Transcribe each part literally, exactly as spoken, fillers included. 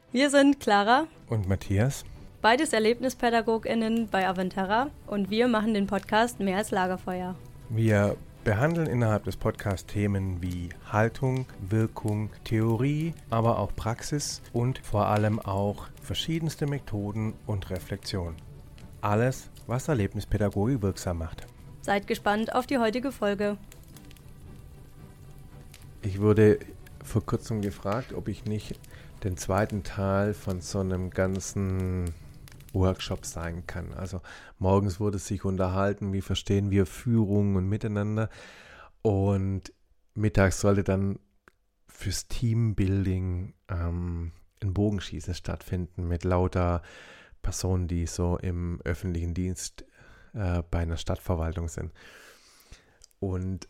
Wir sind Clara und Matthias, beides ErlebnispädagogInnen bei Avantera, und wir machen den Podcast Mehr als Lagerfeuer. Wir behandeln innerhalb des Podcasts Themen wie Haltung, Wirkung, Theorie, aber auch Praxis und vor allem auch verschiedenste Methoden und Reflexion. Alles, was Erlebnispädagogik wirksam macht. Seid gespannt auf die heutige Folge. Ich wurde vor kurzem gefragt, ob ich nicht den zweiten Teil von so einem ganzen Workshop sein kann. Also morgens wurde sich unterhalten, wie verstehen wir Führung und Miteinander, und mittags sollte dann fürs Teambuilding ähm, ein Bogenschießen stattfinden mit lauter Personen, die so im öffentlichen Dienst äh, bei einer Stadtverwaltung sind. Und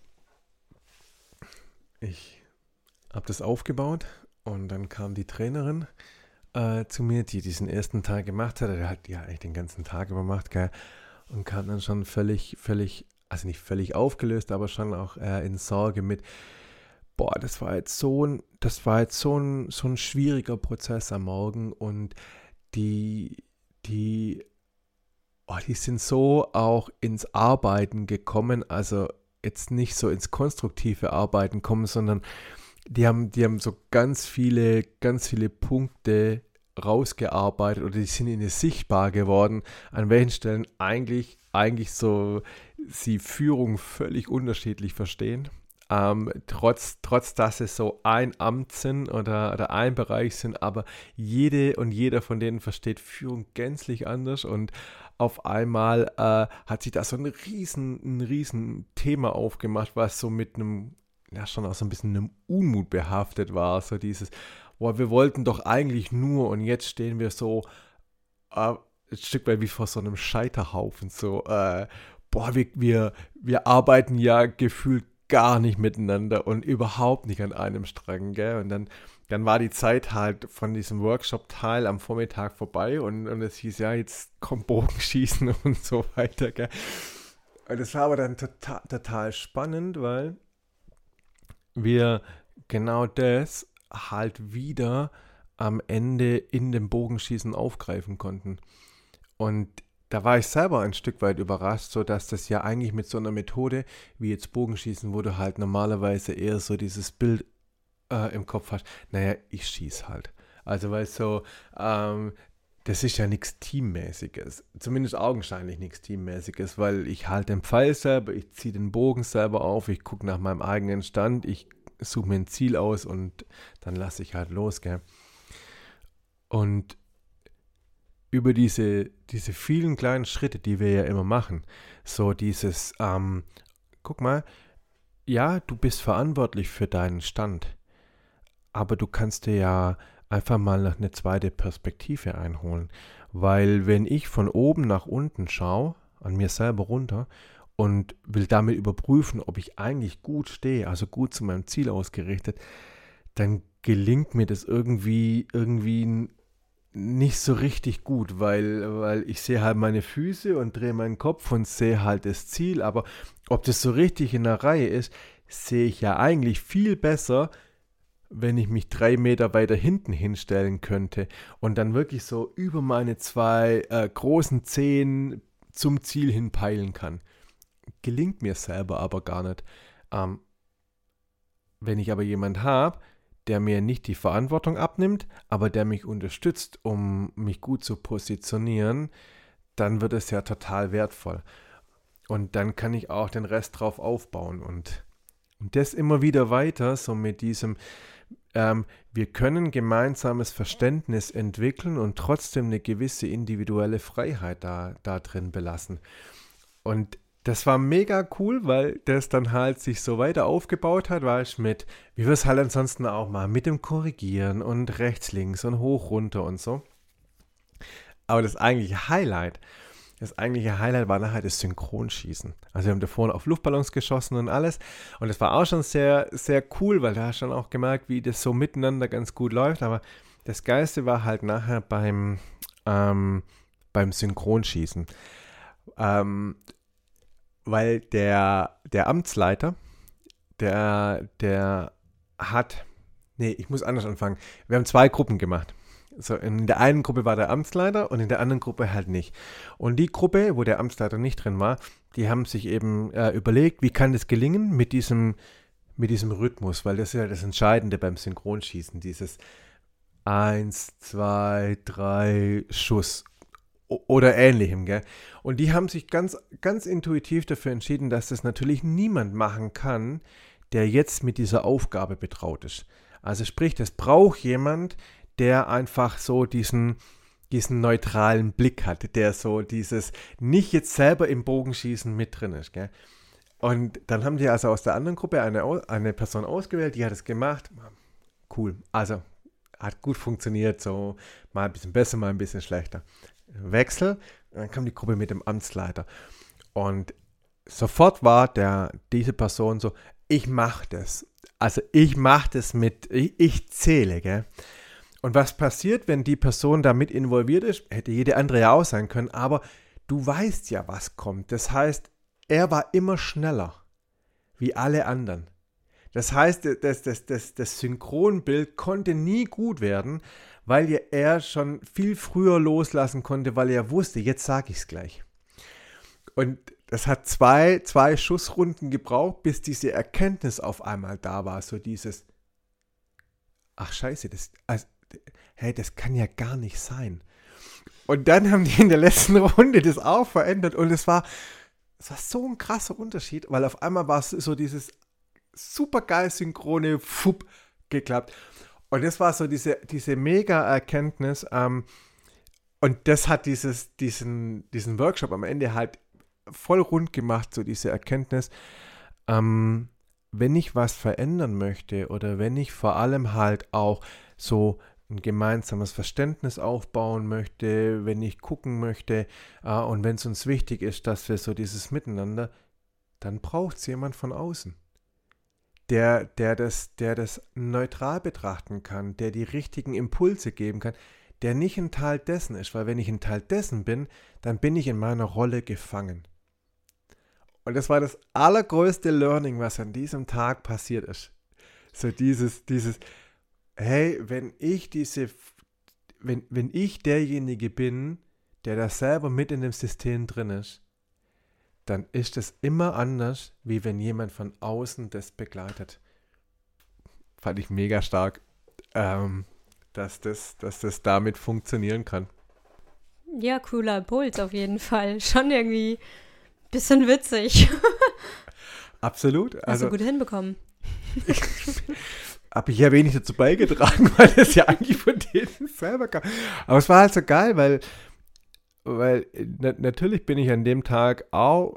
ich habe das aufgebaut und dann kam die Trainerin äh, zu mir, die diesen ersten Tag gemacht hat. Der hat ja eigentlich den ganzen Tag über gemacht, gell? Und kam dann schon völlig, völlig, also nicht völlig aufgelöst, aber schon auch äh, in Sorge mit, boah, das war jetzt so ein, das war jetzt so ein, so ein schwieriger Prozess am Morgen, und die, die, oh, die sind so auch ins Arbeiten gekommen, also jetzt nicht so ins konstruktive Arbeiten kommen, sondern die haben, die haben so ganz viele, ganz viele Punkte rausgearbeitet, oder die sind ihnen sichtbar geworden, an welchen Stellen eigentlich, eigentlich so sie Führung völlig unterschiedlich verstehen. Ähm, trotz, trotz, dass es so ein Amt sind oder, oder ein Bereich sind, aber jede und jeder von denen versteht Führung gänzlich anders, und auf einmal äh, hat sich da so ein riesen, ein riesen Thema aufgemacht, was so mit einem, ja, schon auch so ein bisschen einem Unmut behaftet war, so dieses, boah, wir wollten doch eigentlich nur, und jetzt stehen wir so äh, ein Stück weit wie vor so einem Scheiterhaufen, so, äh, boah, wir, wir, wir arbeiten ja gefühlt gar nicht miteinander und überhaupt nicht an einem Strang, gell? Und dann, dann war die Zeit halt von diesem Workshop-Teil am Vormittag vorbei, und, und es hieß, ja, jetzt kommt Bogenschießen und so weiter, gell? Und das war aber dann total, total spannend, weil wir genau das halt wieder am Ende in dem Bogenschießen aufgreifen konnten. Und da war ich selber ein Stück weit überrascht, so dass das ja eigentlich mit so einer Methode wie jetzt Bogenschießen, wo du halt normalerweise eher so dieses Bild äh, im Kopf hast, naja, ich schieße halt. Also weil so, ähm, das ist ja nichts Teammäßiges, zumindest augenscheinlich nichts Teammäßiges, weil ich halte den Pfeil selber, ich ziehe den Bogen selber auf, ich gucke nach meinem eigenen Stand, ich suche mir ein Ziel aus und dann lasse ich halt los, gell. Und über diese, diese vielen kleinen Schritte, die wir ja immer machen, so dieses, ähm, guck mal, ja, du bist verantwortlich für deinen Stand, aber du kannst dir ja einfach mal noch eine zweite Perspektive einholen, weil wenn ich von oben nach unten schaue, an mir selber runter, und will damit überprüfen, ob ich eigentlich gut stehe, also gut zu meinem Ziel ausgerichtet, dann gelingt mir das irgendwie, irgendwie nicht so richtig gut, weil, weil ich sehe halt meine Füße und drehe meinen Kopf und sehe halt das Ziel, aber ob das so richtig in der Reihe ist, sehe ich ja eigentlich viel besser, wenn ich mich drei Meter weiter hinten hinstellen könnte und dann wirklich so über meine zwei äh, großen Zehen zum Ziel hin peilen kann. Gelingt mir selber aber gar nicht. Ähm, wenn ich aber jemanden habe, der mir nicht die Verantwortung abnimmt, aber der mich unterstützt, um mich gut zu positionieren, dann wird es ja total wertvoll. Und dann kann ich auch den Rest drauf aufbauen. Und, und das immer wieder weiter, so mit diesem, ähm, wir können gemeinsames Verständnis entwickeln und trotzdem eine gewisse individuelle Freiheit da, da drin belassen. Und das war mega cool, weil das dann halt sich so weiter aufgebaut hat, weißt du, mit, wie wir es halt ansonsten auch machen, mit dem Korrigieren und rechts, links und hoch, runter und so. Aber das eigentliche Highlight, das eigentliche Highlight war nachher das Synchronschießen. Also wir haben da vorne auf Luftballons geschossen und alles, und das war auch schon sehr, sehr cool, weil da hast du schon auch gemerkt, wie das so miteinander ganz gut läuft, aber das Geilste war halt nachher beim, ähm, beim Synchronschießen. Ähm, Weil der, der Amtsleiter, der, der hat, nee, ich muss anders anfangen. Wir haben zwei Gruppen gemacht. So, in der einen Gruppe war der Amtsleiter und in der anderen Gruppe halt nicht. Und die Gruppe, wo der Amtsleiter nicht drin war, die haben sich eben äh, überlegt, wie kann das gelingen mit diesem, mit diesem Rhythmus, weil das ist ja das Entscheidende beim Synchronschießen, dieses eins, zwei, drei, Schuss o- oder ähnlichem, gell? Und die haben sich ganz, ganz intuitiv dafür entschieden, dass das natürlich niemand machen kann, der jetzt mit dieser Aufgabe betraut ist. Also sprich, das braucht jemand, der einfach so diesen, diesen neutralen Blick hat, der so dieses nicht jetzt selber im Bogenschießen mit drin ist. Gell? Und dann haben die also aus der anderen Gruppe eine, eine Person ausgewählt, die hat es gemacht. Cool, also hat gut funktioniert, so mal ein bisschen besser, mal ein bisschen schlechter. Wechsel, dann kam die Gruppe mit dem Amtsleiter. Und sofort war der, diese Person so, ich mache das. Also ich mache das mit, ich, ich zähle, gell? Und was passiert, wenn die Person da mit involviert ist? Hätte jede andere ja auch sein können, aber du weißt ja, was kommt. Das heißt, er war immer schneller wie alle anderen. Das heißt, das, das, das, das Synchronbild konnte nie gut werden, weil er schon viel früher loslassen konnte, weil er wusste, jetzt sage ich es gleich. Und das hat zwei, zwei Schussrunden gebraucht, bis diese Erkenntnis auf einmal da war. So dieses, ach scheiße, das, also, hey, das kann ja gar nicht sein. Und dann haben die in der letzten Runde das auch verändert und es war, es war so ein krasser Unterschied, weil auf einmal war es so dieses super geil synchrone Fupp geklappt. Und das war so diese, diese mega Erkenntnis ähm, und das hat dieses, diesen, diesen Workshop am Ende halt voll rund gemacht, so diese Erkenntnis, ähm, wenn ich was verändern möchte oder wenn ich vor allem halt auch so ein gemeinsames Verständnis aufbauen möchte, wenn ich gucken möchte äh, und wenn es uns wichtig ist, dass wir so dieses Miteinander, dann braucht es jemand von außen, der, der, das, der das neutral betrachten kann, der die richtigen Impulse geben kann, der nicht ein Teil dessen ist, weil wenn ich ein Teil dessen bin, dann bin ich in meiner Rolle gefangen. Und das war das allergrößte Learning, was an diesem Tag passiert ist. So dieses, dieses, hey, wenn ich diese, wenn, wenn ich derjenige bin, der da selber mit in dem System drin ist, dann ist es immer anders, wie wenn jemand von außen das begleitet. Fand ich mega stark, ähm, dass das, dass das damit funktionieren kann. Ja, cooler Impuls auf jeden Fall. Schon irgendwie ein bisschen witzig. Absolut. Hast Also, du gut hinbekommen. habe ich ja wenig dazu beigetragen, weil das ja eigentlich von denen selber kam. Aber es war halt so geil, weil, weil na, natürlich bin ich an dem Tag auch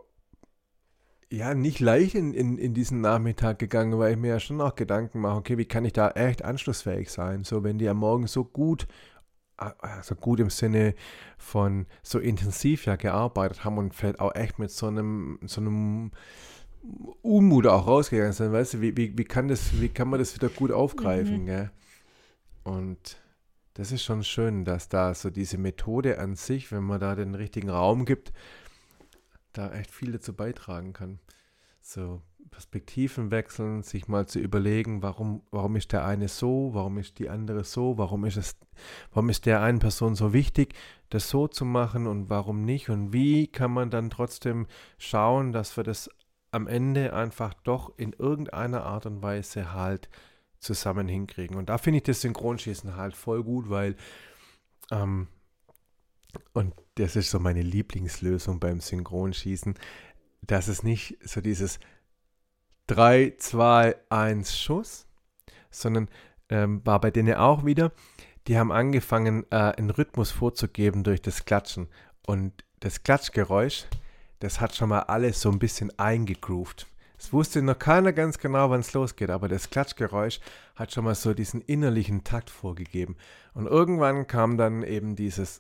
ja nicht leicht in, in, in diesen Nachmittag gegangen, weil ich mir ja schon auch Gedanken mache, okay, wie kann ich da echt anschlussfähig sein? So, wenn die am Morgen so gut, also gut im Sinne von so intensiv ja gearbeitet haben und vielleicht auch echt mit so einem, so einem Unmut auch rausgegangen sind, weißt du, wie, wie, wie, kann das, wie kann man das wieder gut aufgreifen, mhm. gell? Und das ist schon schön, dass da so diese Methode an sich, wenn man da den richtigen Raum gibt, da echt viel dazu beitragen kann. So Perspektiven wechseln, sich mal zu überlegen, warum, warum ist der eine so, warum ist die andere so, warum ist es, warum ist der einen Person so wichtig, das so zu machen und warum nicht und wie kann man dann trotzdem schauen, dass wir das am Ende einfach doch in irgendeiner Art und Weise halt zusammen hinkriegen. Und da finde ich das Synchronschießen halt voll gut, weil ähm, und das ist so meine Lieblingslösung beim Synchronschießen, dass es nicht so dieses drei, zwei, eins Schuss, sondern ähm, war bei denen auch wieder, die haben angefangen, äh, einen Rhythmus vorzugeben durch das Klatschen. Und das Klatschgeräusch, das hat schon mal alles so ein bisschen eingegroovt. Es wusste noch keiner ganz genau, wann es losgeht, aber das Klatschgeräusch hat schon mal so diesen innerlichen Takt vorgegeben. Und irgendwann kam dann eben dieses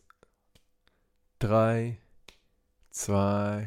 drei, zwei,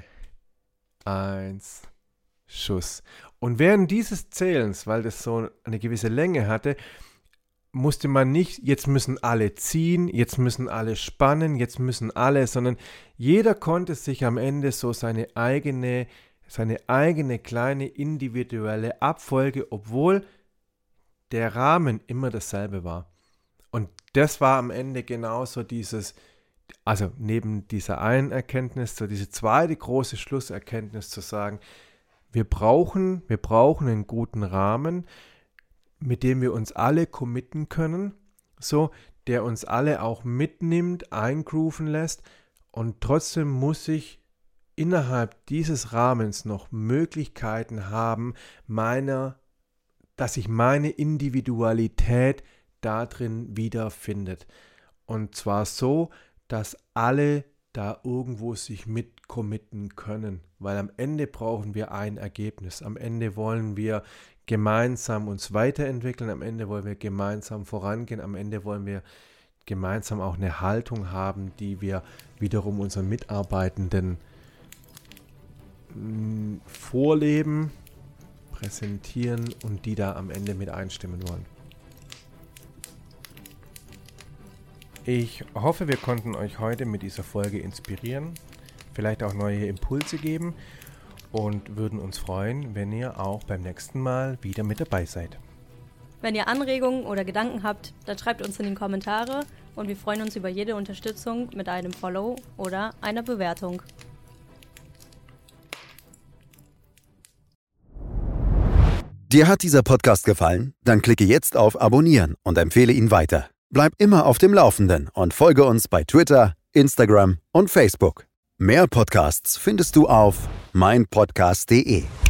eins, Schuss. Und während dieses Zählens, weil das so eine gewisse Länge hatte, musste man nicht, jetzt müssen alle ziehen, jetzt müssen alle spannen, jetzt müssen alle, sondern jeder konnte sich am Ende so seine eigene, seine eigene kleine individuelle Abfolge, obwohl der Rahmen immer dasselbe war. Und das war am Ende genauso dieses, also neben dieser einen Erkenntnis, so diese zweite große Schlusserkenntnis zu sagen, wir brauchen, wir brauchen einen guten Rahmen, mit dem wir uns alle committen können, so, der uns alle auch mitnimmt, eingrooven lässt, und trotzdem muss ich innerhalb dieses Rahmens noch Möglichkeiten haben, meiner, dass sich meine Individualität darin wiederfindet. Und zwar so, dass alle da irgendwo sich mit committen können, weil am Ende brauchen wir ein Ergebnis. Am Ende wollen wir gemeinsam uns weiterentwickeln, am Ende wollen wir gemeinsam vorangehen, am Ende wollen wir gemeinsam auch eine Haltung haben, die wir wiederum unseren Mitarbeitenden mh, vorleben, präsentieren und die da am Ende mit einstimmen wollen. Ich hoffe, wir konnten euch heute mit dieser Folge inspirieren, vielleicht auch neue Impulse geben und würden uns freuen, wenn ihr auch beim nächsten Mal wieder mit dabei seid. Wenn ihr Anregungen oder Gedanken habt, dann schreibt uns in die Kommentare und wir freuen uns über jede Unterstützung mit einem Follow oder einer Bewertung. Dir hat dieser Podcast gefallen? Dann klicke jetzt auf Abonnieren und empfehle ihn weiter. Bleib immer auf dem Laufenden und folge uns bei Twitter, Instagram und Facebook. Mehr Podcasts findest du auf mein podcast punkt de.